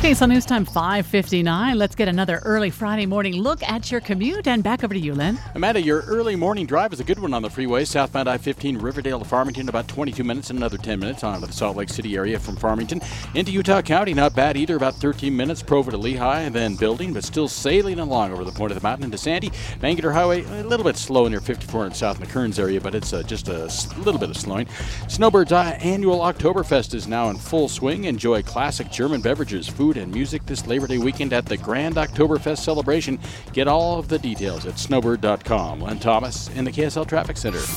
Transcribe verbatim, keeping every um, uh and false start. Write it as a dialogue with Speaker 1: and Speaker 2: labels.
Speaker 1: Okay, so news time five fifty-nine. Let's get another early Friday morning look at your commute. And back over to you, Len.
Speaker 2: Amanda, your early morning drive is a good one on the freeway. Southbound I fifteen, Riverdale to Farmington, about twenty-two minutes and another ten minutes on to the Salt Lake City area from Farmington. Into Utah County, not bad either, about thirteen minutes. Provo to Lehigh and then building, but still sailing along over the point of the mountain into Sandy. Bangalore Highway, a little bit slow near fifty-four in South McKearns area, but it's uh, just a little bit of slowing. Snowbird's uh, annual Oktoberfest is now in full swing. Enjoy classic German beverages, food, and music this Labor Day weekend at the Grand Oktoberfest celebration. Get all of the details at snowbird dot com. Len Thomas in the K S L Traffic Center.